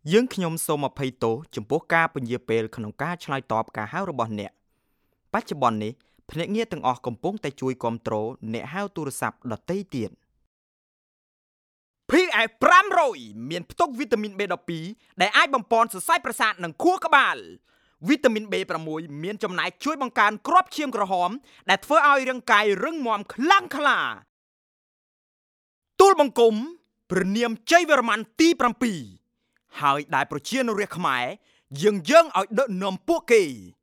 យើងខ្ញុំសូមអភ័យទោសចំពោះការពន្យាពេលក្នុងការឆ្លើយតបការហៅរបស់អ្នកបច្ចុប្បន្ននេះភ្នាក់ងារទាំងអស់កំពុងតែជួយគាំទ្រអ្នកហៅទូរស័ព្ទដទៃទៀត PF 500មានផ្ទុកវីតាមីន B12 ដែលអាចបំប៉នសរសៃប្រសាទនិងខួរក្បាលវីតាមីន B6 មានចំណែកជួយបង្កើនគ្រាប់ឈាមក្រហមដែលធ្វើឲ្យរាងកាយរឹងមាំខ្លាំងក្លាទូលបង្គំព្រះនាមជ័យវរ្ម័នទី7ហើយដែលប្រជានុរាស្ត្រខ្មែរយើងឲ្យដឹកនាំពួកគេ